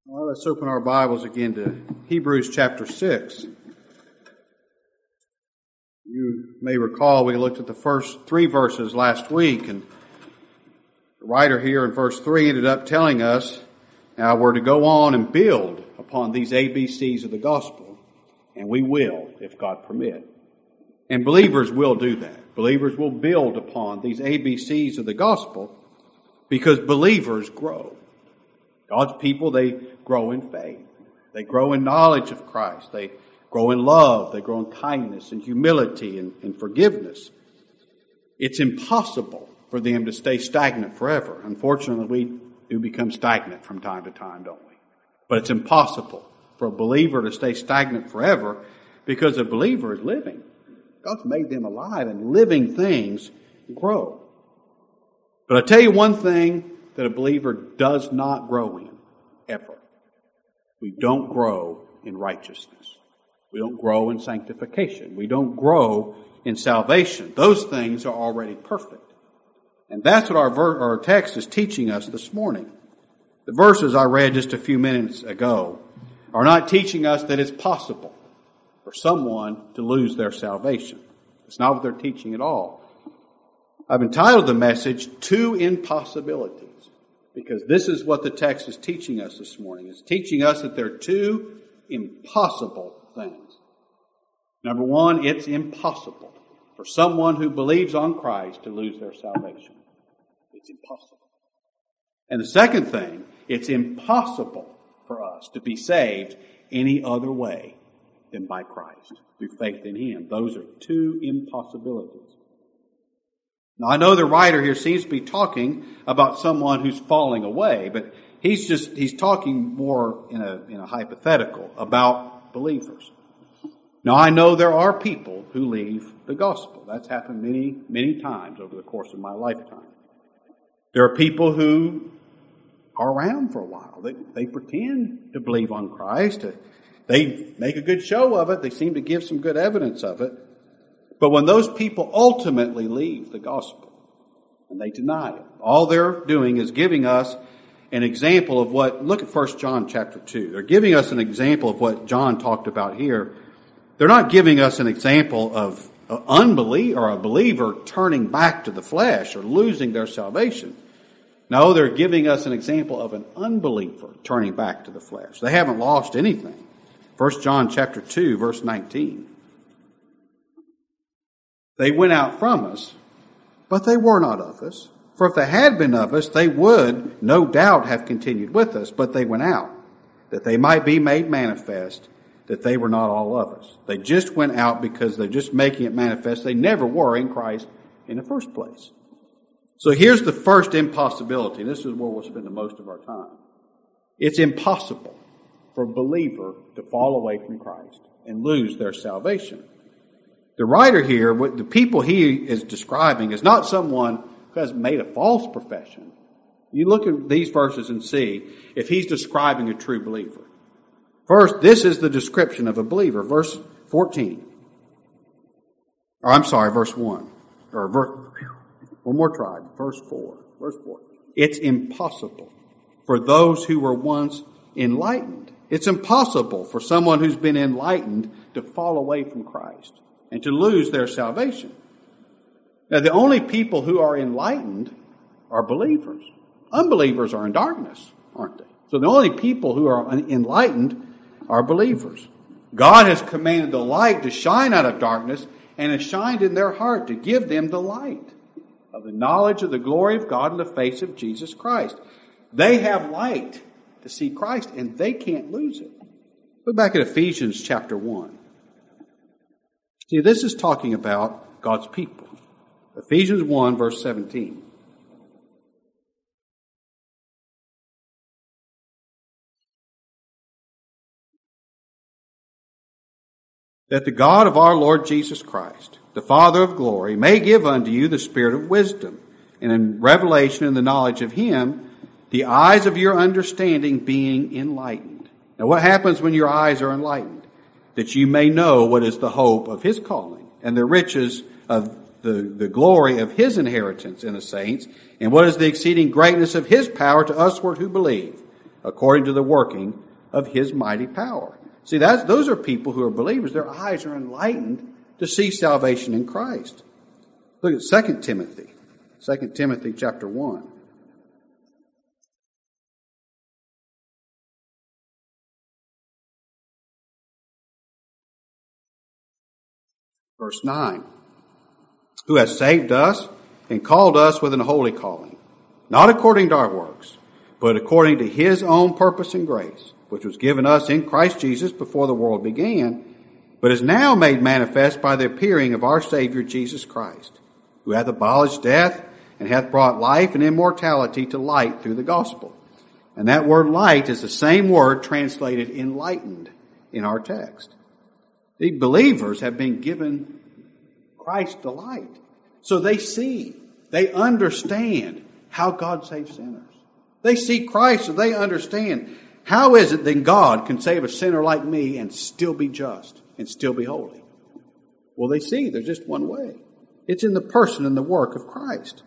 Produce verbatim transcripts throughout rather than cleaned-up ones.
Well, let's open our Bibles again to Hebrews chapter six. You may recall we looked at the first three verses last week, and the writer here in verse three ended up telling us now we're to go on and build upon these A B Cs of the gospel, and we will, if God permit. And believers will do that. Believers will build upon these A B Cs of the gospel because believers grow. God's people, they grow in faith. They grow in knowledge of Christ. They grow in love. They grow in kindness and humility and, and forgiveness. It's impossible for them to stay stagnant forever. Unfortunately, we do become stagnant from time to time, don't we? But it's impossible for a believer to stay stagnant forever because a believer is living. God's made them alive, and living things grow. But I tell you one thing that a believer does not grow in, ever. We don't grow in righteousness. We don't grow in sanctification. We don't grow in salvation. Those things are already perfect. And that's what our, ver- our text is teaching us this morning. The verses I read just a few minutes ago are not teaching us that it's possible for someone to lose their salvation. It's not what they're teaching at all. I've entitled the message, Two Impossibilities, because this is what the text is teaching us this morning. It's teaching us that there are two impossible things. Number one, it's impossible for someone who believes on Christ to lose their salvation. It's impossible. And the second thing, it's impossible for us to be saved any other way than by Christ, through faith in Him. Those are two impossibilities. Now, I know the writer here seems to be talking about someone who's falling away, but he's just, he's talking more in a, in a hypothetical about believers. Now, I know there are people who leave the gospel. That's happened many, many times over the course of my lifetime. There are people who are around for a while. They, they pretend to believe on Christ. They make a good show of it. They seem to give some good evidence of it. But when those people ultimately leave the gospel and they deny it, all they're doing is giving us an example of what, look at First John chapter two. They're giving us an example of what John talked about here. They're not giving us an example of an unbeliever or a believer turning back to the flesh or losing their salvation. No, they're giving us an example of an unbeliever turning back to the flesh. They haven't lost anything. First John chapter two, verse nineteen. They went out from us, but they were not of us. For if they had been of us, they would no doubt have continued with us, but they went out, that they might be made manifest that they were not all of us. They just went out because they're just making it manifest. They never were in Christ in the first place. So here's the first impossibility. This is where we'll spend the most of our time. It's impossible for a believer to fall away from Christ and lose their salvation. The writer here, what the people he is describing, is not someone who has made a false profession. You look at these verses and see if he's describing a true believer. First, this is the description of a believer. Verse fourteen. Or I'm sorry, verse one. Or verse, one more try. Verse four. Verse four. It's impossible for those who were once enlightened. It's impossible for someone who's been enlightened to fall away from Christ and to lose their salvation. Now, the only people who are enlightened are believers. Unbelievers are in darkness, aren't they? So the only people who are enlightened are believers. God has commanded the light to shine out of darkness and has shined in their heart to give them the light of the knowledge of the glory of God in the face of Jesus Christ. They have light to see Christ, and they can't lose it. Look back at Ephesians chapter one. See, this is talking about God's people. Ephesians one, verse seventeen. That the God of our Lord Jesus Christ, the Father of glory, may give unto you the spirit of wisdom, and in revelation and the knowledge of Him, the eyes of your understanding being enlightened. Now, what happens when your eyes are enlightened? That you may know what is the hope of His calling, and the riches of the, the glory of His inheritance in the saints, and what is the exceeding greatness of His power to usward who believe, according to the working of his mighty power. See, that's, those are people who are believers. Their eyes are enlightened to see salvation in Christ. Look at Second Timothy. Second Timothy chapter one. Verse nine. Who has saved us and called us with an holy calling, not according to our works, but according to his own purpose and grace, which was given us in Christ Jesus before the world began, but is now made manifest by the appearing of our Savior Jesus Christ, who hath abolished death and hath brought life and immortality to light through the gospel. And that word light is the same word translated enlightened in our text. The believers have been given Christ the light. So they see, they understand how God saves sinners. They see Christ, so they understand how is it that God can save a sinner like me and still be just and still be holy. Well, they see there's just one way. It's in the person and the work of Christ.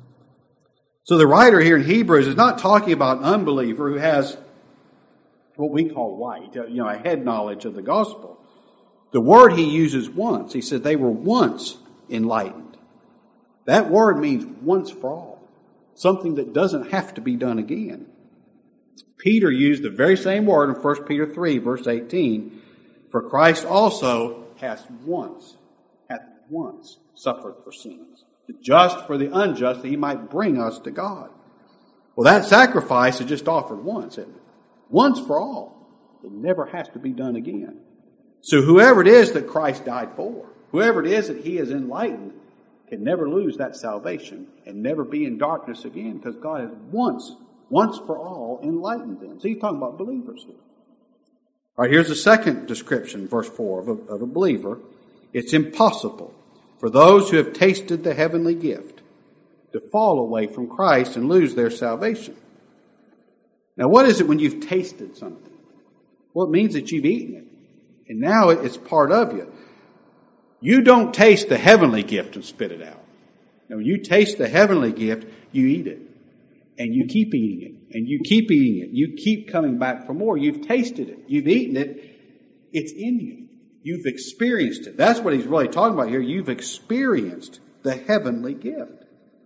So the writer here in Hebrews is not talking about an unbeliever who has what we call white, you know, a head knowledge of the gospel. The word he uses once, he said they were once enlightened. That word means once for all. Something that doesn't have to be done again. Peter used the very same word in First Peter three, verse eighteen. For Christ also hath once, hath once suffered for sins, the just for the unjust, that he might bring us to God. Well, that sacrifice is just offered once, isn't it? Once for all. It never has to be done again. So whoever it is that Christ died for, whoever it is that he has enlightened, can never lose that salvation and never be in darkness again, because God has once, once for all enlightened them. So he's talking about believers here. All right, here's the second description, verse four, of a, of a believer. It's impossible for those who have tasted the heavenly gift to fall away from Christ and lose their salvation. Now, what is it when you've tasted something? Well, it means that you've eaten it. And now it's part of you. You don't taste the heavenly gift and spit it out. Now, when you taste the heavenly gift, you eat it. And you keep eating it. And you keep eating it. You keep coming back for more. You've tasted it. You've eaten it. It's in you. You've experienced it. That's what he's really talking about here. You've experienced the heavenly gift.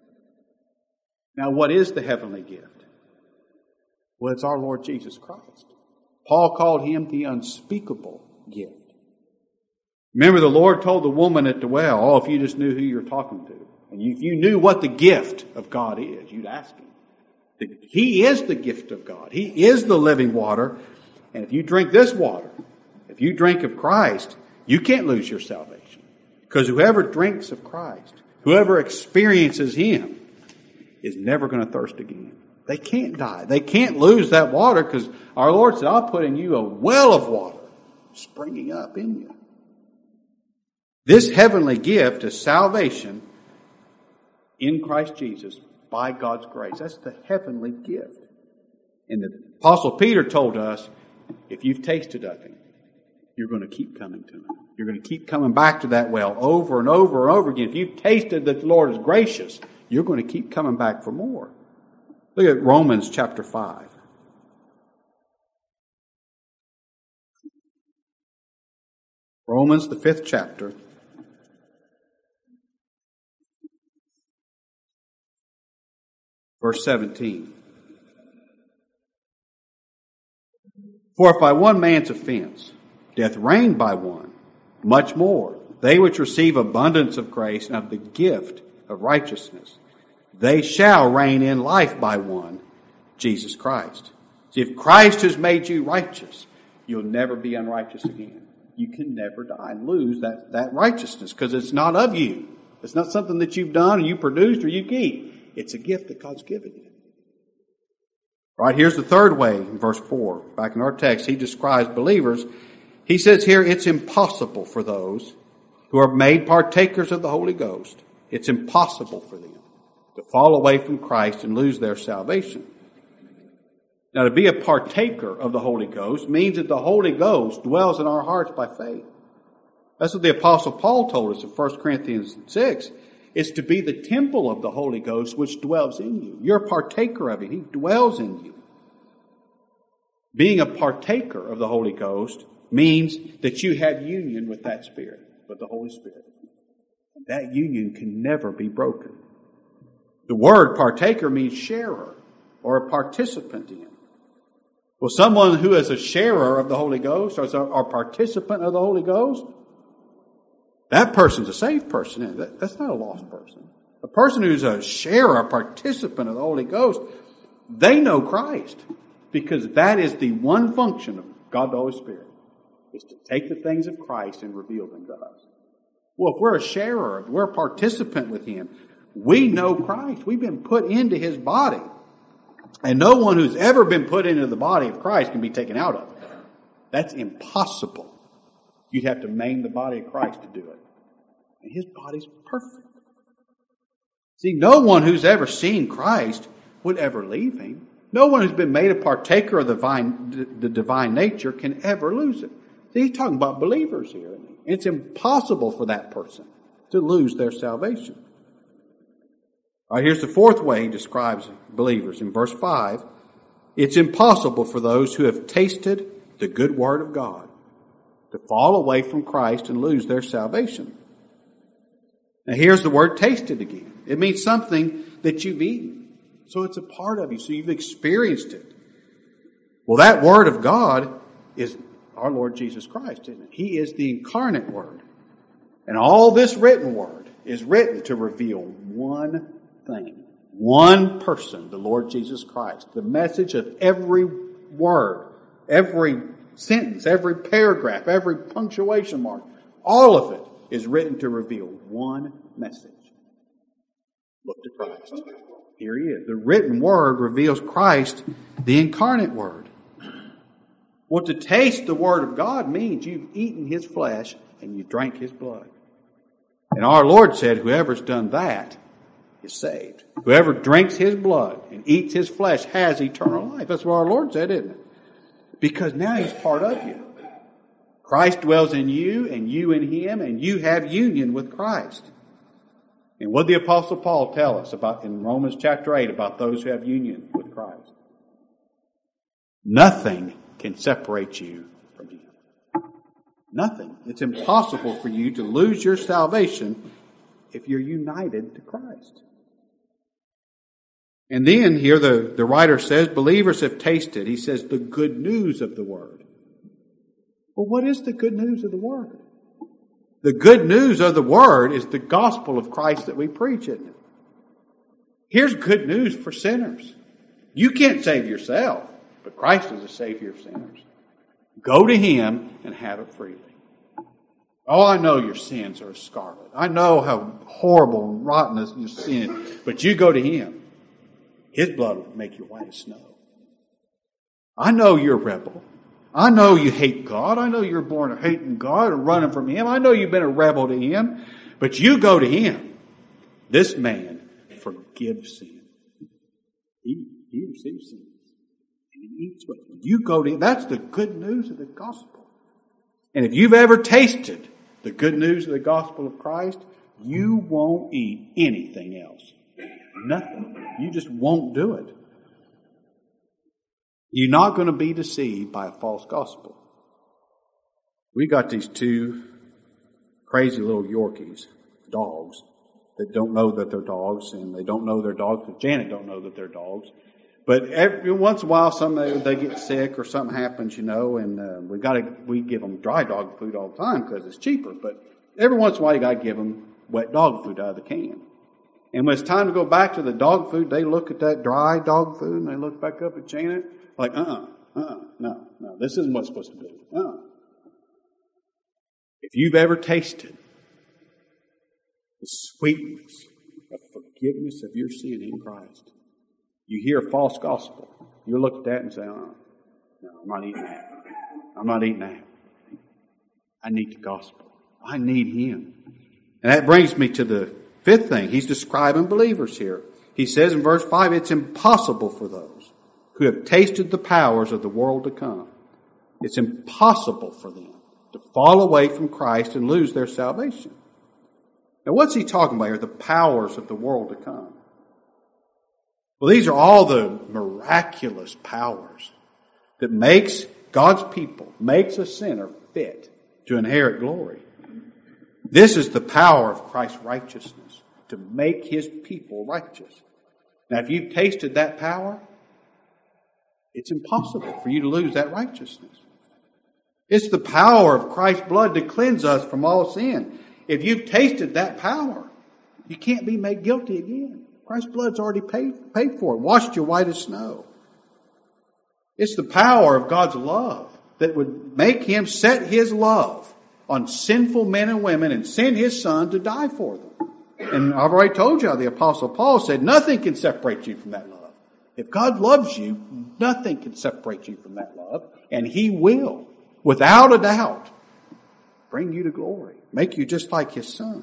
Now, what is the heavenly gift? Well, it's our Lord Jesus Christ. Paul called him the unspeakable gift. Remember, the Lord told the woman at the well, oh, if you just knew who you're talking to, and if you knew what the gift of God is, you'd ask him. He is the gift of God. He is the living water. And if you drink this water, if you drink of Christ, you can't lose your salvation. Because whoever drinks of Christ, whoever experiences him, is never going to thirst again. They can't die. They can't lose that water, because our Lord said, I'll put in you a well of water springing up in you. This heavenly gift is salvation in Christ Jesus by God's grace. That's the heavenly gift. And the Apostle Peter told us, if you've tasted of him, you're going to keep coming to him. You're going to keep coming back to that well over and over and over again. If you've tasted that the Lord is gracious, you're going to keep coming back for more. Look at Romans chapter five. Romans, the fifth chapter. Verse seventeen. For if by one man's offense death reigned by one, much more they which receive abundance of grace and of the gift of righteousness, they shall reign in life by one, Jesus Christ. See, if Christ has made you righteous, you'll never be unrighteous again. You can never die and lose that, that righteousness, because it's not of you. It's not something that you've done or you produced or you keep. It's a gift that God's given you. Right, here's the third way in verse four. Back in our text, he describes believers. He says here, it's impossible for those who are made partakers of the Holy Ghost. It's impossible for them to fall away from Christ and lose their salvation. Now, to be a partaker of the Holy Ghost means that the Holy Ghost dwells in our hearts by faith. That's what the Apostle Paul told us in First Corinthians six. It's to be the temple of the Holy Ghost which dwells in you. You're a partaker of it. He dwells in you. Being a partaker of the Holy Ghost means that you have union with that Spirit, with the Holy Spirit. And that union can never be broken. The word partaker means sharer or a participant in. Well, someone who is a sharer of the Holy Ghost or a participant of the Holy Ghost, that person's a saved person. That, that's not a lost person. A person who's a sharer, a participant of the Holy Ghost, they know Christ. Because that is the one function of God the Holy Spirit, is to take the things of Christ and reveal them to us. Well, if we're a sharer, if we're a participant with Him, we know Christ. We've been put into His body. And no one who's ever been put into the body of Christ can be taken out of it. That's impossible. You'd have to maim the body of Christ to do it. And His body's perfect. See, no one who's ever seen Christ would ever leave Him. No one who's been made a partaker of the divine, the divine nature can ever lose it. See, he's talking about believers here. It's impossible for that person to lose their salvation. All right, here's the fourth way he describes believers. In verse five, it's impossible for those who have tasted the good word of God to fall away from Christ and lose their salvation. Now here's the word tasted again. It means something that you've eaten. So it's a part of you. So you've experienced it. Well, that Word of God is our Lord Jesus Christ, isn't it? He is the incarnate Word. And all this written Word is written to reveal one thing. One person, the Lord Jesus Christ. The message of every word, every sentence, every paragraph, every punctuation mark, all of it is written to reveal one message. Look to Christ. Here He is. The written Word reveals Christ, the incarnate Word. Well, to taste the Word of God means you've eaten His flesh and you drank His blood. And our Lord said, whoever's done that is saved. Whoever drinks His blood and eats His flesh has eternal life. That's what our Lord said, isn't it? Because now He's part of you. Christ dwells in you and you in Him, and you have union with Christ. And what did the Apostle Paul tell us about in Romans chapter eight about those who have union with Christ? Nothing can separate you from Him. Nothing. It's impossible for you to lose your salvation if you're united to Christ. And then here the, the writer says, believers have tasted, he says, the good news of the Word. Well, what is the good news of the Word? The good news of the Word is the gospel of Christ that we preach, isn't it? Here's good news for sinners. You can't save yourself, but Christ is the Savior of sinners. Go to Him and have it freely. Oh, I know your sins are scarlet. I know how horrible and rotten is your sin, but you go to Him. His blood will make you white as snow. I know you're a rebel. I know you hate God. I know you're born of hating God and running from Him. I know you've been a rebel to Him. But you go to Him. This man forgives sin. He, he receives sin. And He eats with it. You go to Him. That's the good news of the gospel. And if you've ever tasted the good news of the gospel of Christ, you won't eat anything else. Nothing. You just won't do it. You're not going to be deceived by a false gospel. We got these two crazy little Yorkies, dogs, that don't know that they're dogs, and they don't know they're dogs, but Janet don't know that they're dogs. But every once in a while, some they, they get sick or something happens, you know, and uh, we got to we give them dry dog food all the time because it's cheaper. But every once in a while, you got to give them wet dog food out of the can. And when it's time to go back to the dog food, they look at that dry dog food and they look back up at Janet. Like, uh-uh, uh-uh, no, no, this isn't what's supposed to be. Uh-uh. If you've ever tasted the sweetness of forgiveness of your sin in Christ, you hear a false gospel, you look at that and say, uh-uh, no, I'm not eating that. I'm not eating that. I need the gospel. I need Him. And that brings me to the fifth thing. He's describing believers here. He says in verse five, it's impossible for those who have tasted the powers of the world to come. It's impossible for them to fall away from Christ and lose their salvation. Now, what's he talking about here? The powers of the world to come. Well, these are all the miraculous powers that makes God's people, makes a sinner fit to inherit glory. This is the power of Christ's righteousness, to make His people righteous. Now, if you've tasted that power, it's impossible for you to lose that righteousness. It's the power of Christ's blood to cleanse us from all sin. If you've tasted that power, you can't be made guilty again. Christ's blood's already paid, paid for it, washed you white as snow. It's the power of God's love that would make Him set His love on sinful men and women and send His Son to die for them. And I've already told you how the Apostle Paul said, nothing can separate you from that love. If God loves you, nothing can separate you from that love. And He will, without a doubt, bring you to glory, make you just like His Son.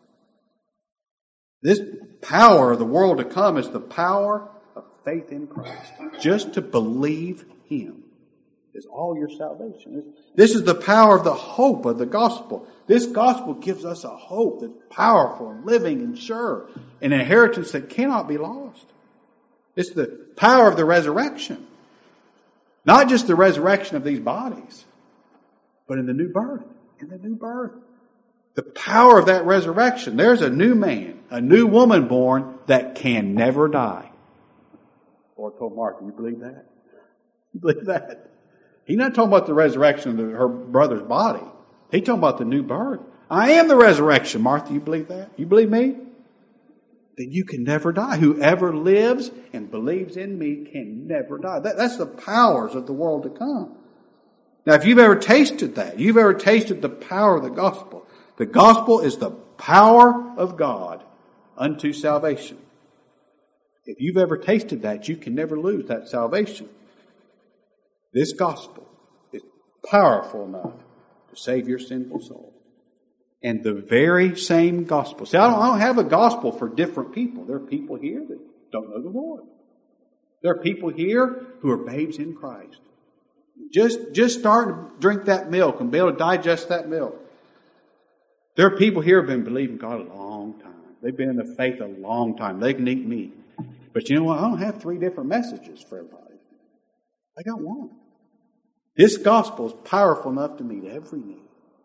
This power of the world to come is the power of faith in Christ. Just to believe Him is all your salvation. This is the power of the hope of the gospel. This gospel gives us a hope that's powerful and living and sure, an inheritance that cannot be lost. It's the power of the resurrection. Not just the resurrection of these bodies, but in the new birth. In the new birth. The power of that resurrection. There's a new man, a new woman born that can never die. The Lord told Martha, you believe that? You believe that? He's not talking about the resurrection of the, her brother's body. He's talking about the new birth. I am the resurrection. Martha, you believe that? You believe me? Then you can never die. Whoever lives and believes in me can never die. That, that's the powers of the world to come. Now, if you've ever tasted that, you've ever tasted the power of the gospel. The gospel is the power of God unto salvation. If you've ever tasted that, you can never lose that salvation. This gospel is powerful enough to save your sinful soul. And the very same gospel. See, I don't, I don't have a gospel for different people. There are people here that don't know the Lord. There are people here who are babes in Christ. Just, just start to drink that milk and be able to digest that milk. There are people here who have been believing God a long time. They've been in the faith a long time. They can eat meat. But you know what? I don't have three different messages for everybody. I got one. This gospel is powerful enough to meet every need.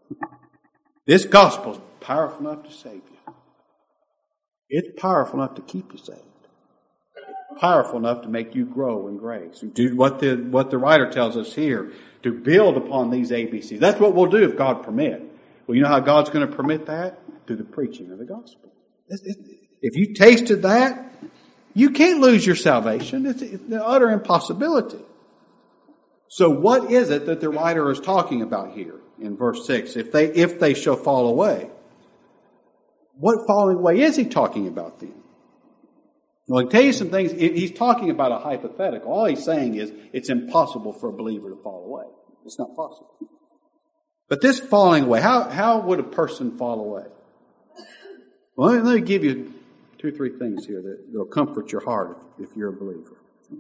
This gospel is powerful enough to save you. It's powerful enough to keep you saved. It's powerful enough to make you grow in grace. Do what the, what the writer tells us here, to build upon these A B Cs. That's what we'll do if God permit. Well, you know how God's going to permit that? Through the preaching of the gospel. If you tasted that, you can't lose your salvation. It's an utter impossibility. So what is it that the writer is talking about here in verse six? If they, if they shall fall away. What falling away is he talking about then? Well, I can tell you some things. He's talking about a hypothetical. All he's saying is it's impossible for a believer to fall away. It's not possible. But this falling away, how, how would a person fall away? Well, let me, let me give you two or three things here that will comfort your heart if, if you're a believer.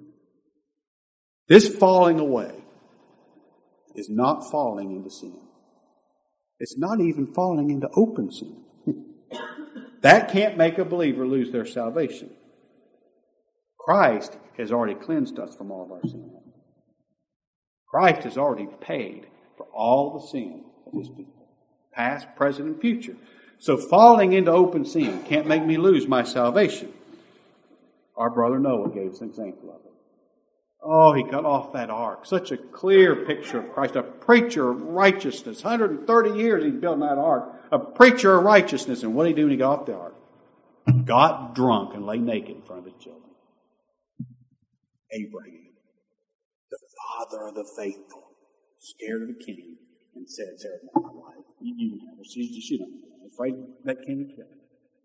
This falling away is not falling into sin. It's not even falling into open sin. That can't make a believer lose their salvation. Christ has already cleansed us from all of our sin. Christ has already paid for all the sin of His people, past, present, and future. So falling into open sin can't make me lose my salvation. Our brother Noah gave us an example of it. Oh, he got off that ark. Such a clear picture of Christ. A preacher of righteousness. one hundred thirty years he's building that ark. A preacher of righteousness. And what did he do when he got off the ark? Got drunk and lay naked in front of his children. Abraham, the father of the faithful, scared of the king and said, Sarah's not my wife. You, you know her. She, she don't know. I'm afraid that king would kill her.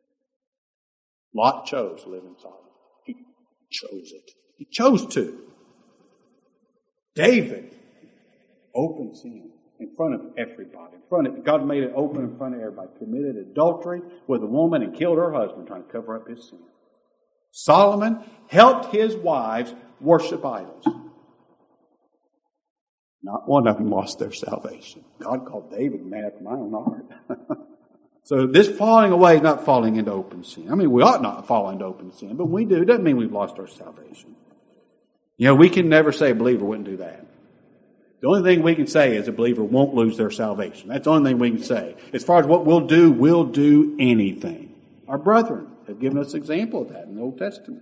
Lot chose to live in Sodom. He chose it. He chose to. David, open sin in front of everybody. In front of, God made it open in front of everybody. Committed adultery with a woman and killed her husband trying to cover up his sin. Solomon helped his wives worship idols. Not one of them lost their salvation. God called David a man after my own heart. So this falling away is not falling into open sin. I mean, we ought not fall into open sin, but we do. It doesn't mean we've lost our salvation. You know, we can never say a believer wouldn't do that. The only thing we can say is a believer won't lose their salvation. That's the only thing we can say. As far as what we'll do, we'll do anything. Our brethren have given us an example of that in the Old Testament.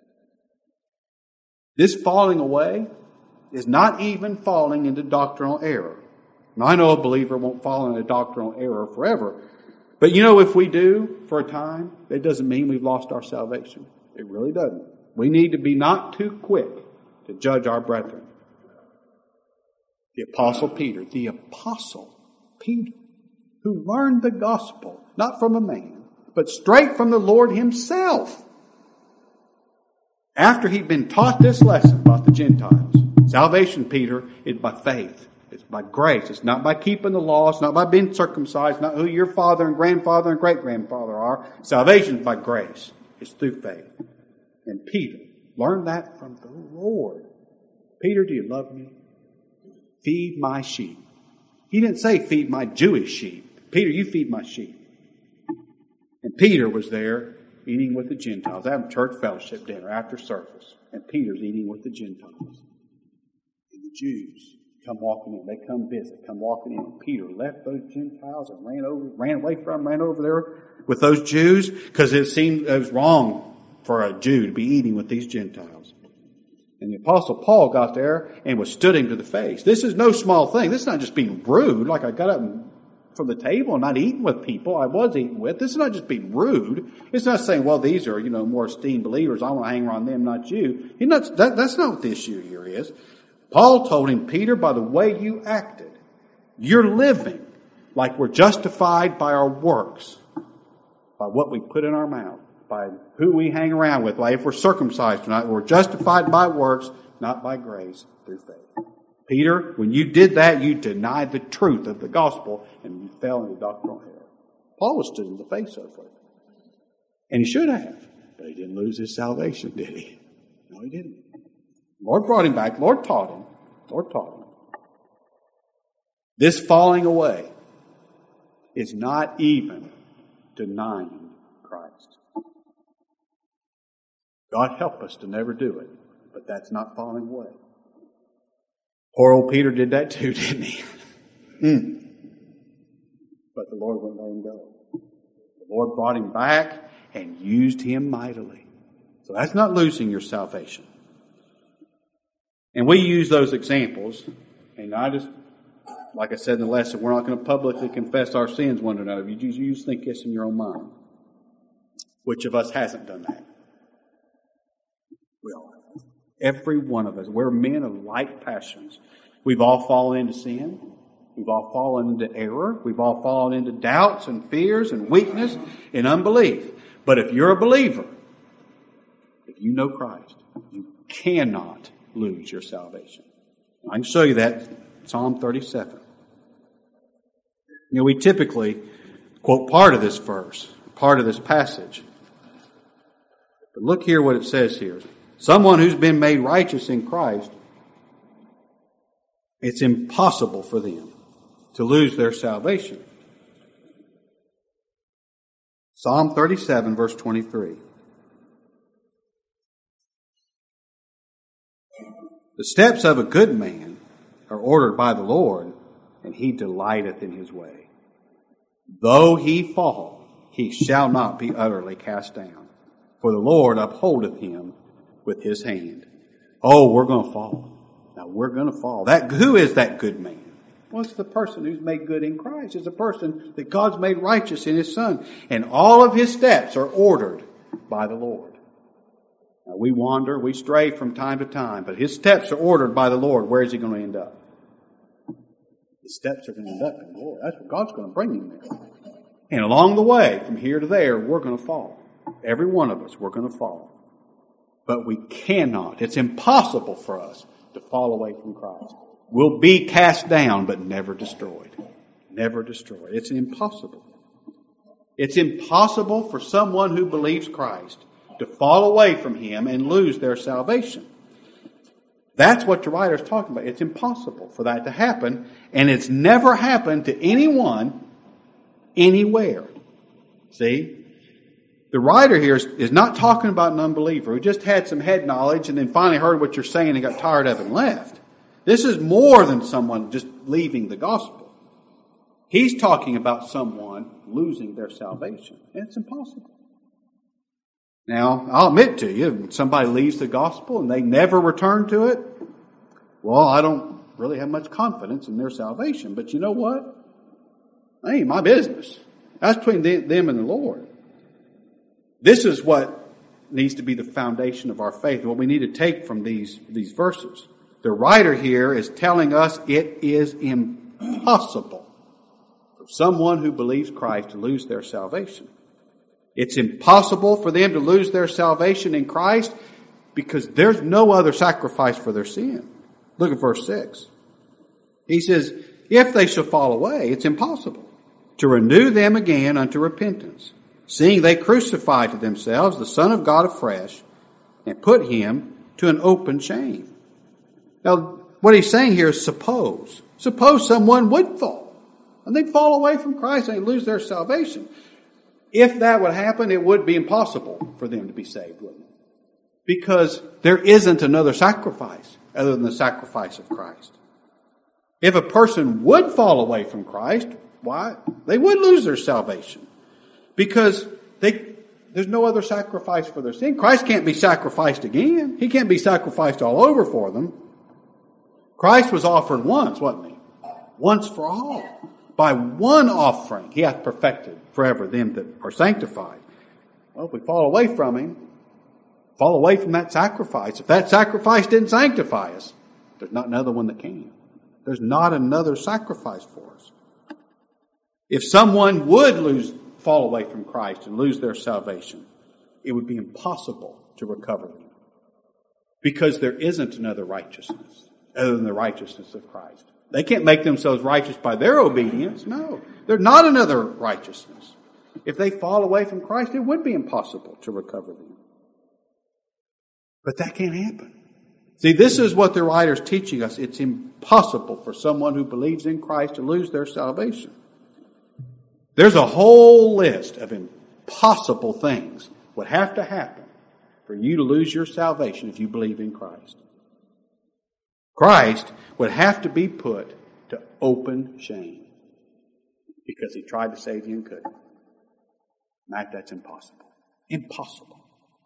This falling away is not even falling into doctrinal error. Now, I know a believer won't fall into doctrinal error forever. But you know, if we do for a time, that doesn't mean we've lost our salvation. It really doesn't. We need to be not too quick to judge our brethren. The Apostle Peter, the Apostle Peter, who learned the gospel, not from a man, but straight from the Lord himself. After he'd been taught this lesson about the Gentiles, salvation, Peter, is by faith. It's by grace. It's not by keeping the law. It's not by being circumcised. Not who your father and grandfather and great-grandfather are. Salvation is by grace. It's through faith. And Peter learned that from the Lord. Peter, do you love me? Feed my sheep. He didn't say feed my Jewish sheep. Peter, you feed my sheep. And Peter was there eating with the Gentiles. They have a church fellowship dinner after service. And Peter's eating with the Gentiles. And the Jews come walking in. They come visit, come walking in. And Peter left those Gentiles and ran over, ran away from them, ran over there with those Jews because it seemed it was wrong for a Jew to be eating with these Gentiles. And the Apostle Paul got there and was stood him to the face. This is no small thing. This is not just being rude, like I got up from the table and not eating with people I was eating with. This is not just being rude. It's not saying, well, these are, you know, more esteemed believers. I want to hang around them, not you. He's not, that, that's not what the issue here is. Paul told him, Peter, by the way you acted, you're living like we're justified by our works, by what we put in our mouth, by who we hang around with, like if we're circumcised or not. We're justified by works, not by grace, through faith. Peter, when you did that, you denied the truth of the gospel and you fell into doctrinal error. Paul was stood in the face of it. And he should have, but he didn't lose his salvation, did he? No, he didn't. Lord brought him back. Lord taught him. Lord taught him. This falling away is not even denying Christ. God help us to never do it, but that's not falling away. Poor old Peter did that too, didn't he? mm. But the Lord wouldn't let him go. The Lord brought him back and used him mightily. So that's not losing your salvation. And we use those examples, and I just, like I said in the lesson, we're not going to publicly confess our sins one to another. You just, you just think this in your own mind. Which of us hasn't done that? We all have. Every one of us. We're men of like passions. We've all fallen into sin. We've all fallen into error. We've all fallen into doubts and fears and weakness and unbelief. But if you're a believer, if you know Christ, you cannot lose your salvation. I can show you that Psalm thirty-seven. You know, we typically quote part of this verse, part of this passage. But look here what it says here. Someone who's been made righteous in Christ, it's impossible for them to lose their salvation. Psalm thirty-seven, verse twenty-three. The steps of a good man are ordered by the Lord, and he delighteth in his way. Though he fall, he shall not be utterly cast down, for the Lord upholdeth him with his hand. Oh, we're going to fall. Now, we're going to fall. That, who is that good man? Well, it's the person who's made good in Christ. It's a person that God's made righteous in his Son. And all of his steps are ordered by the Lord. Now, we wander, we stray from time to time, but his steps are ordered by the Lord. Where is he going to end up? His steps are going to end up in the Lord. That's what God's going to bring him there. And along the way, from here to there, we're going to fall. Every one of us, we're going to fall. But we cannot, it's impossible for us to fall away from Christ. We'll be cast down, but never destroyed. Never destroyed. It's impossible. It's impossible for someone who believes Christ to fall away from him and lose their salvation. That's what the writer is talking about. It's impossible for that to happen, and it's never happened to anyone, anywhere. See? The writer here is, is not talking about an unbeliever who just had some head knowledge and then finally heard what you're saying and got tired of it and left. This is more than someone just leaving the gospel. He's talking about someone losing their salvation. And it's impossible. Now, I'll admit to you, if somebody leaves the gospel and they never return to it, well, I don't really have much confidence in their salvation. But you know what? That ain't my business. That's between them and the Lord. This is what needs to be the foundation of our faith, what we need to take from these, these verses. The writer here is telling us it is impossible for someone who believes Christ to lose their salvation. It's impossible for them to lose their salvation in Christ because there's no other sacrifice for their sin. Look at verse six. He says, if they shall fall away, it's impossible to renew them again unto repentance, seeing they crucify to themselves the Son of God afresh and put him to an open shame. Now, what he's saying here is suppose. Suppose someone would fall, and they'd fall away from Christ and they'd lose their salvation. If that would happen, it would be impossible for them to be saved, wouldn't it? Because there isn't another sacrifice other than the sacrifice of Christ. If a person would fall away from Christ, why? They would lose their salvation. Because they, there's no other sacrifice for their sin. Christ can't be sacrificed again. He can't be sacrificed all over for them. Christ was offered once, wasn't he? Once for all. By one offering, he hath perfected forever them that are sanctified. Well, if we fall away from him, fall away from that sacrifice. If that sacrifice didn't sanctify us, there's not another one that can. There's not another sacrifice for us. If someone would lose, fall away from Christ and lose their salvation, it would be impossible to recover them. Because there isn't another righteousness other than the righteousness of Christ. They can't make themselves righteous by their obedience. No, there's not another righteousness. If they fall away from Christ, it would be impossible to recover them. But that can't happen. See, this is what the writer's teaching us. It's impossible for someone who believes in Christ to lose their salvation. There's a whole list of impossible things would have to happen for you to lose your salvation if you believe in Christ. Christ would have to be put to open shame because he tried to save you and couldn't. Matt, that's impossible. Impossible.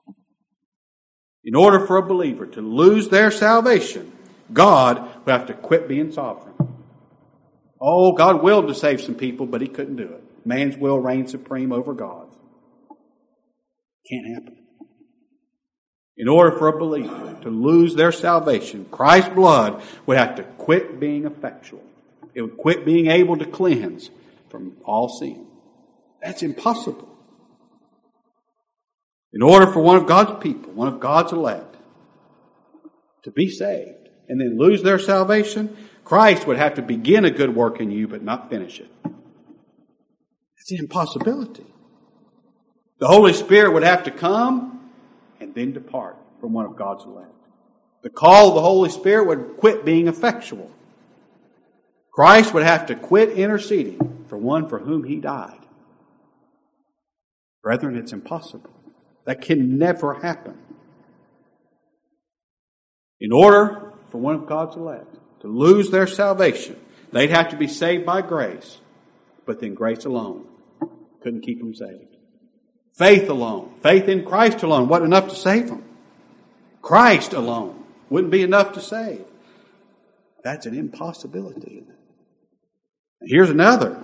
In order for a believer to lose their salvation, God would have to quit being sovereign. Oh, God willed to save some people, but he couldn't do it. Man's will reigns supreme over God's. Can't happen. In order for a believer to lose their salvation, Christ's blood would have to quit being effectual. It would quit being able to cleanse from all sin. That's impossible. In order for one of God's people, one of God's elect, to be saved and then lose their salvation, Christ would have to begin a good work in you but not finish it. It's an impossibility. The Holy Spirit would have to come and then depart from one of God's elect. The call of the Holy Spirit would quit being effectual. Christ would have to quit interceding for one for whom he died. Brethren, it's impossible. That can never happen. In order for one of God's elect to lose their salvation, they'd have to be saved by grace, but then grace alone couldn't keep them saved. Faith alone, faith in Christ alone, wasn't enough to save them. Christ alone wouldn't be enough to save. That's an impossibility. And here's another.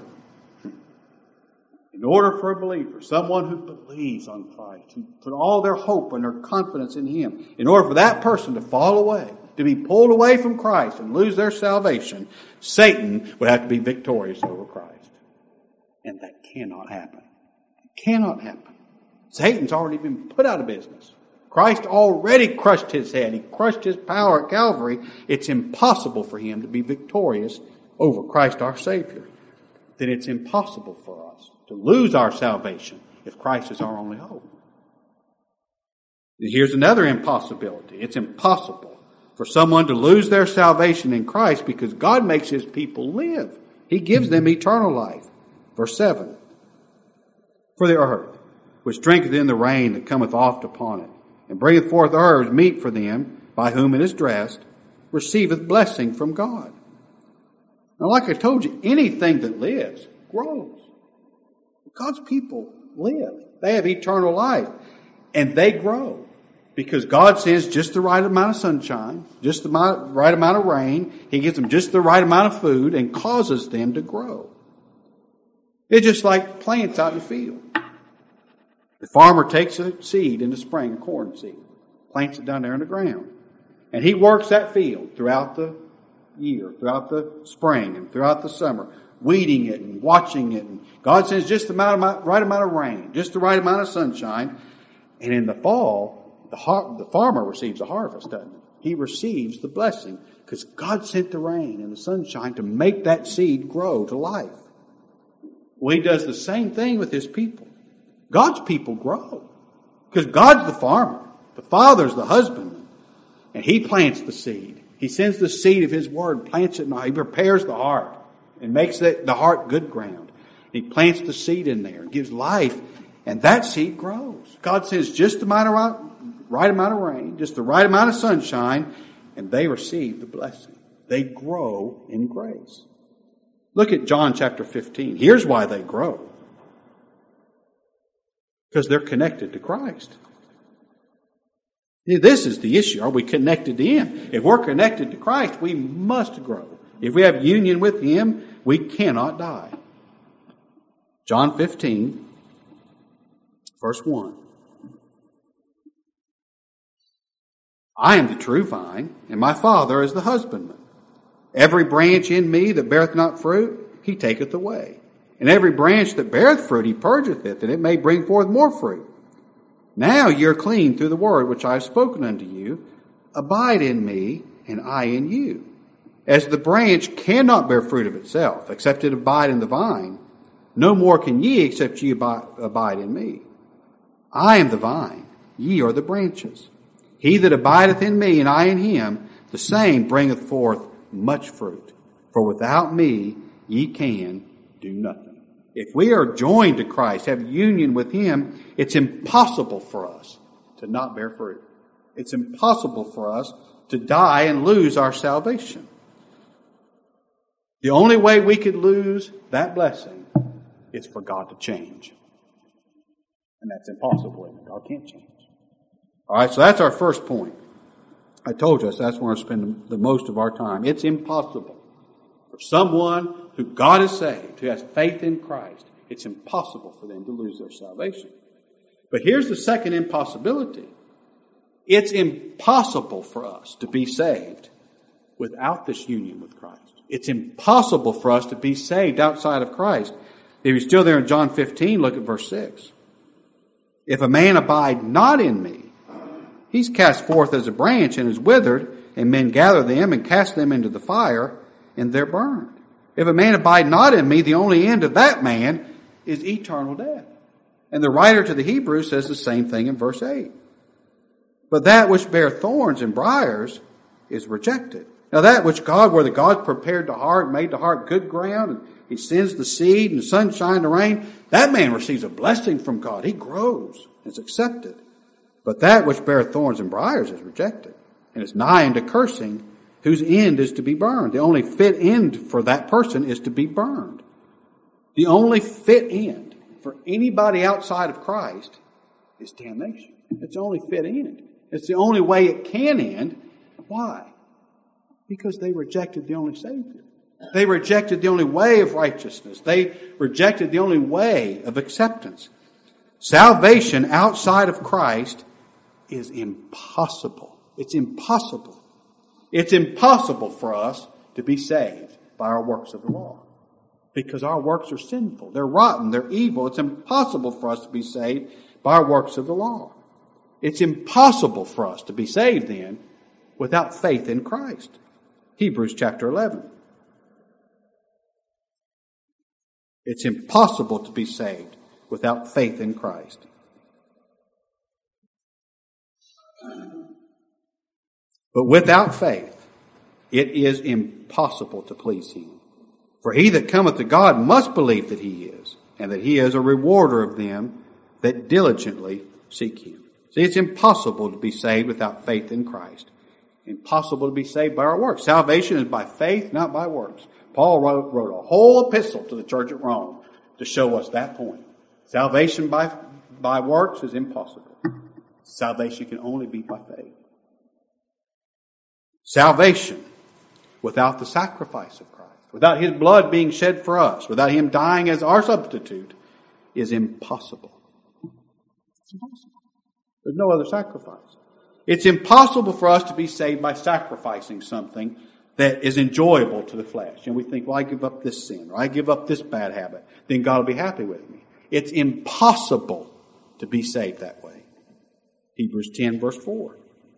In order for a believer, someone who believes on Christ, who put all their hope and their confidence in him, in order for that person to fall away, to be pulled away from Christ and lose their salvation, Satan would have to be victorious over Christ. And that cannot happen. It cannot happen. Satan's already been put out of business. Christ already crushed his head. He crushed his power at Calvary. It's impossible for him to be victorious over Christ our Savior. Then it's impossible for us to lose our salvation if Christ is our only hope. And here's another impossibility. It's impossible for someone to lose their salvation in Christ because God makes his people live. He gives them eternal life. Verse seven. For the earth, which drinketh in the rain that cometh oft upon it, and bringeth forth herbs meet for them, by whom it is dressed, receiveth blessing from God. Now, like I told you, anything that lives grows. God's people live. They have eternal life. And they grow. Because God sends just the right amount of sunshine, just the right amount of rain. He gives them just the right amount of food and causes them to grow. It's just like plants out in the field. The farmer takes a seed in the spring, a corn seed, plants it down there in the ground. And he works that field throughout the year, throughout the spring and throughout the summer, weeding it and watching it. And God sends just the amount of, right amount of rain, just the right amount of sunshine. And in the fall, the, har- the farmer receives a harvest, doesn't he? He receives the blessing because God sent the rain and the sunshine to make that seed grow to life. Well, He does the same thing with His people. God's people grow because God's the farmer. The Father's the husbandman. And He plants the seed. He sends the seed of His Word, plants it in the heart. He prepares the heart and makes the, the heart good ground. He plants the seed in there and gives life, and that seed grows. God sends just the amount of right, right amount of rain, just the right amount of sunshine, and they receive the blessing. They grow in grace. Look at John chapter fifteen. Here's why they grow. Because they're connected to Christ. This is the issue. Are we connected to Him? If we're connected to Christ, we must grow. If we have union with Him, we cannot die. John fifteen, verse one. I am the true vine, and my Father is the husbandman. Every branch in me that beareth not fruit, He taketh away. And every branch that beareth fruit, He purgeth it, that it may bring forth more fruit. Now ye are clean through the word which I have spoken unto you. Abide in me, and I in you. As the branch cannot bear fruit of itself, except it abide in the vine, no more can ye, except ye abide in me. I am the vine, ye are the branches. He that abideth in me, and I in him, the same bringeth forth much fruit. For without me ye can do nothing. If we are joined to Christ, have union with Him, it's impossible for us to not bear fruit. It's impossible for us to die and lose our salvation. The only way we could lose that blessing is for God to change. And that's impossible, isn't it? God can't change. All right, so that's our first point. I told you that's where I spend the most of our time. It's impossible for someone who God has saved, who has faith in Christ, it's impossible for them to lose their salvation. But here's the second impossibility. It's impossible for us to be saved without this union with Christ. It's impossible for us to be saved outside of Christ. If you're still there in John fifteen, look at verse six. If a man abide not in me, he's cast forth as a branch and is withered, and men gather them and cast them into the fire, and they're burned. If a man abide not in me, the only end of that man is eternal death. And the writer to the Hebrews says the same thing in verse eight. But that which bear thorns and briars is rejected. Now that which God, where the God prepared the heart, made the heart good ground, and He sends the seed and the sunshine, the rain, that man receives a blessing from God. He grows. It's accepted. But that which beareth thorns and briars is rejected, and is nigh unto cursing, whose end is to be burned. The only fit end for that person is to be burned. The only fit end for anybody outside of Christ is damnation. It's the only fit end. It's the only way it can end. Why? Because they rejected the only Savior. They rejected the only way of righteousness. They rejected the only way of acceptance. Salvation outside of Christ is impossible. It's impossible. It's impossible for us to be saved by our works of the law. Because our works are sinful. They're rotten. They're evil. It's impossible for us to be saved by our works of the law. It's impossible for us to be saved then without faith in Christ. Hebrews chapter eleven. It's impossible to be saved without faith in Christ. But without faith, it is impossible to please Him. For he that cometh to God must believe that He is, and that He is a rewarder of them that diligently seek Him. See, it's impossible to be saved without faith in Christ. Impossible to be saved by our works. Salvation is by faith, not by works. Paul wrote, wrote a whole epistle to the church at Rome to show us that point. Salvation by, by works is impossible. Salvation can only be by faith. Salvation without the sacrifice of Christ, without His blood being shed for us, without Him dying as our substitute, is impossible. It's impossible. There's no other sacrifice. It's impossible for us to be saved by sacrificing something that is enjoyable to the flesh. And we think, well, I give up this sin, or I give up this bad habit, then God will be happy with me. It's impossible to be saved that way. Hebrews ten, verse four.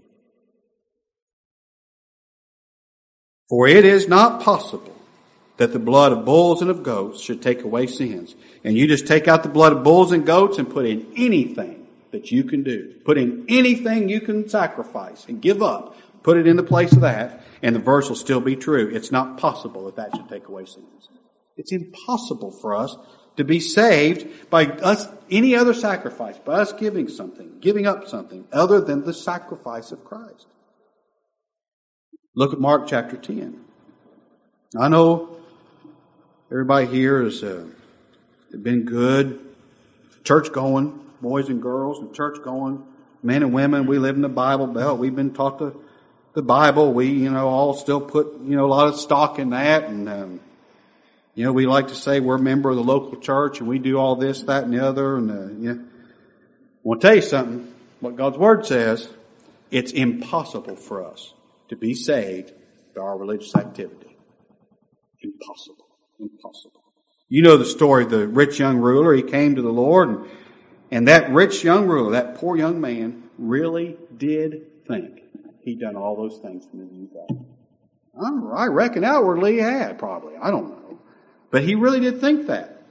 For it is not possible that the blood of bulls and of goats should take away sins. And you just take out the blood of bulls and goats and put in anything that you can do. Put in anything you can sacrifice and give up. Put it in the place of that, and the verse will still be true. It's not possible that that should take away sins. It's impossible for us to be saved by us, any other sacrifice, by us giving something, giving up something other than the sacrifice of Christ. Look at Mark chapter ten. I know everybody here has uh, been good, church going, boys and girls, and church going, men and women. We live in the Bible Belt. We've been taught the, the Bible. We, you know, all still put, you know, a lot of stock in that. And, um, you know, we like to say we're a member of the local church and we do all this, that, and the other. And, uh, yeah. I want to tell you something. What God's Word says, it's impossible for us to be saved by our religious activity. Impossible. Impossible. You know the story of the rich young ruler. He came to the Lord, and, and that rich young ruler, that poor young man, really did think he'd done all those things from his youth up. I reckon outwardly he had, probably. I don't know. But he really did think that.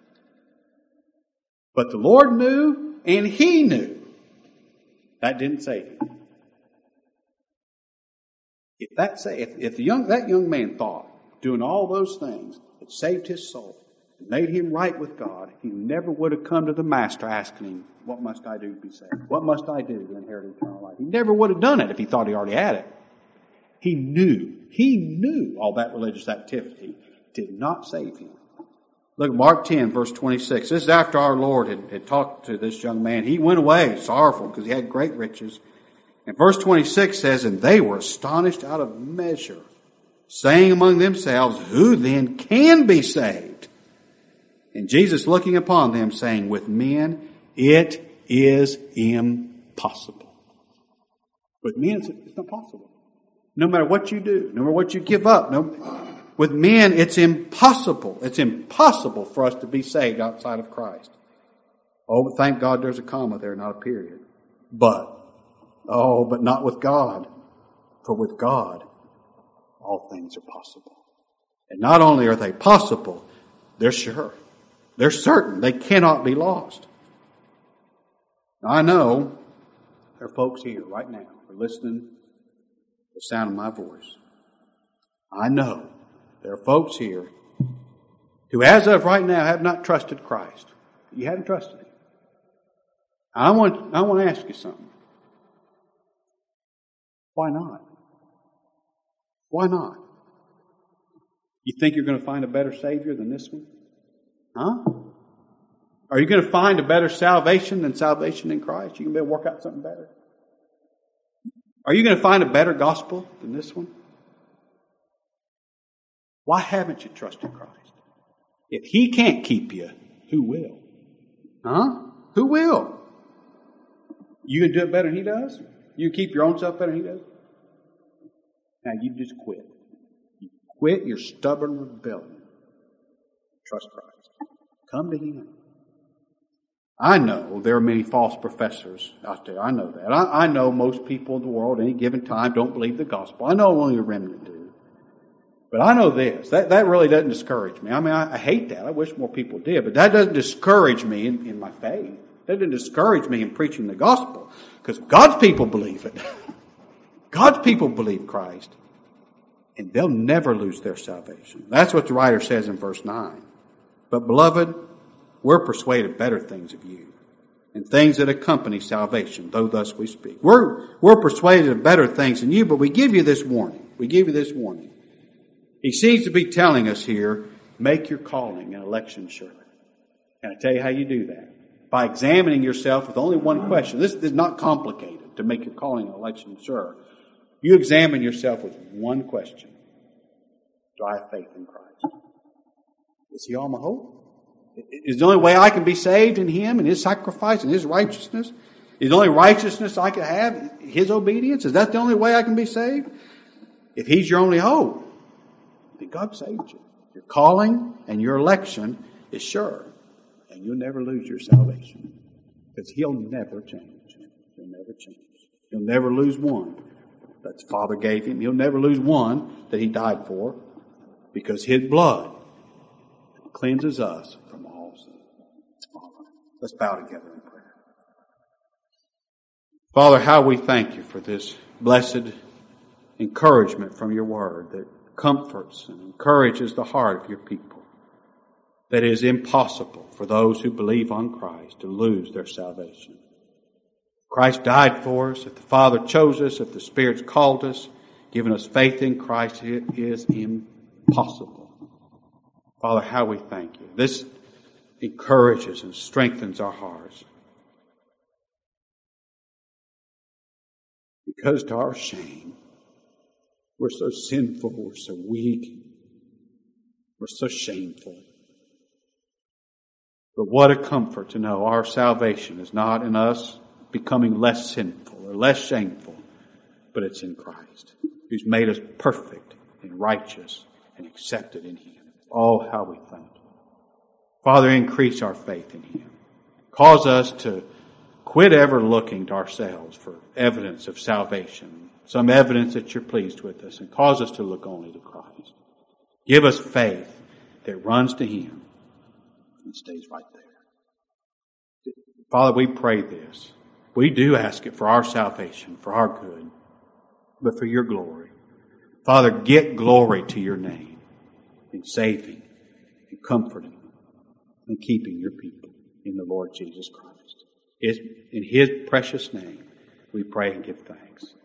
But the Lord knew, and he knew. That didn't save him. If that say, if, if the young that young man thought doing all those things had saved his soul, and made him right with God, he never would have come to the Master asking him, "What must I do to be saved? What must I do to inherit eternal life?" He never would have done it if he thought he already had it. He knew, he knew all that religious activity did not save him. Look at Mark ten, verse twenty-six. This is after our Lord had, had talked to this young man. He went away sorrowful because he had great riches. And verse twenty-six says, "And they were astonished out of measure, saying among themselves, Who then can be saved? And Jesus looking upon them, saying, With men it is impossible." With men it's not possible. No matter what you do, no matter what you give up, no, with men it's impossible. It's impossible for us to be saved outside of Christ. Oh, but thank God there's a comma there, not a period. But, oh, but not with God. For with God, all things are possible. And not only are they possible, they're sure. They're certain. They cannot be lost. Now, I know there are folks here right now who are listening to the sound of my voice. I know there are folks here who, as of right now, have not trusted Christ. You haven't trusted Him. I want, I want to ask you something. Why not? Why not? You think you're going to find a better Savior than this one? Huh? Are you going to find a better salvation than salvation in Christ? You can be able to work out something better? Are you going to find a better gospel than this one? Why haven't you trusted Christ? If He can't keep you, who will? Huh? Who will? You can do it better than He does? You can keep your own self better than He does? Now you just quit. You quit your stubborn rebellion. Trust Christ. Come to Him. I know there are many false professors out there. I know that. I, I know most people in the world at any given time don't believe the gospel. I know only a remnant do. But I know this. That, that really doesn't discourage me. I mean, I, I hate that. I wish more people did. But that doesn't discourage me in, in my faith. That doesn't discourage me in preaching the gospel. Because God's people believe it. God's people believe Christ. And they'll never lose their salvation. That's what the writer says in verse nine. But beloved, we're persuaded better things of you, and things that accompany salvation, though thus we speak. We're, we're persuaded of better things than you, but we give you this warning. We give you this warning. He seems to be telling us here, make your calling and election sure. And I tell you how you do that. By examining yourself with only one question. This is not complicated to make your calling and election sure. You examine yourself with one question. Do I have faith in Christ? Is He all my hope? Is the only way I can be saved in Him and His sacrifice and His righteousness? Is the only righteousness I can have His obedience? Is that the only way I can be saved? If He's your only hope, then God saved you. Your calling and your election is sure. And you'll never lose your salvation. Because He'll never change. He'll never change. He'll never lose one that the Father gave Him. He'll never lose one that He died for. Because His blood cleanses us from all sin. All right. Let's bow together in prayer. Father, how we thank You for this blessed encouragement from Your Word that comforts and encourages the heart of Your people. That it is impossible for those who believe on Christ to lose their salvation. Christ died for us. If the Father chose us, if the Spirit's called us, given us faith in Christ, it is impossible. Father, how we thank You. This encourages and strengthens our hearts. Because to our shame, we're so sinful, we're so weak, we're so shameful. But what a comfort to know our salvation is not in us becoming less sinful or less shameful, but it's in Christ, who's made us perfect and righteous and accepted in Him. Oh, how we thank You. Father, increase our faith in Him. Cause us to quit ever looking to ourselves for evidence of salvation, some evidence that You're pleased with us, and cause us to look only to Christ. Give us faith that runs to Him and stays right there. Father, we pray this. We do ask it for our salvation, for our good, but for Your glory. Father, get glory to Your name in saving and comforting and keeping Your people in the Lord Jesus Christ. In His precious name, we pray and give thanks.